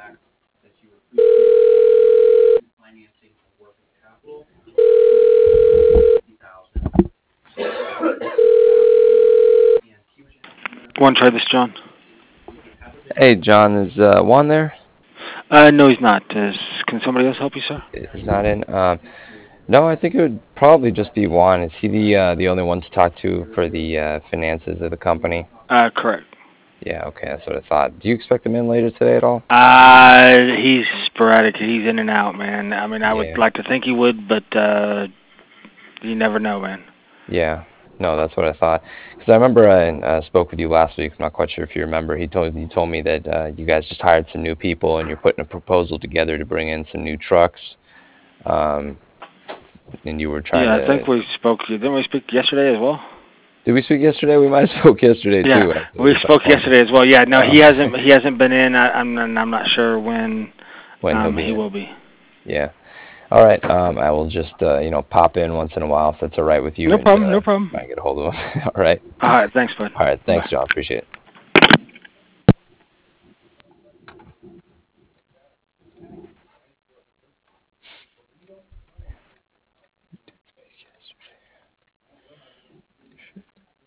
Want to try this, John? Hey, John, is Juan there? No, he's not. Can somebody else help you, sir? He's not in. No, I think it would probably just be Juan. Is he the only one to talk to for the finances of the company? Correct. Yeah, okay, that's what I thought. Do you expect him in later today at all? He's sporadic. He's in and out, man. I mean, I would Yeah, like to think he would, but you never know, man. yeah. No, that's what I thought. Because I remember I spoke with you last week. I'm not quite sure if you remember. You told me that you guys just hired some new people and you're putting a proposal together to bring in some new trucks. Um, and you were trying Yeah, I to. think we spoke. Didn't we speak yesterday as well? Did we speak yesterday? We might have spoke yesterday Yeah, too, actually, we if I spoke remember. yesterday as well. Yeah, no, he Oh, hasn't. He hasn't been in. I'm not sure when when he'll be he in. will be. Yeah. All right. I will just pop in once in a while if that's all right with you No and problem. No problem. try and get a hold of him. All right. All right, thanks, bud. All right. Thanks, Bye. John. Appreciate it.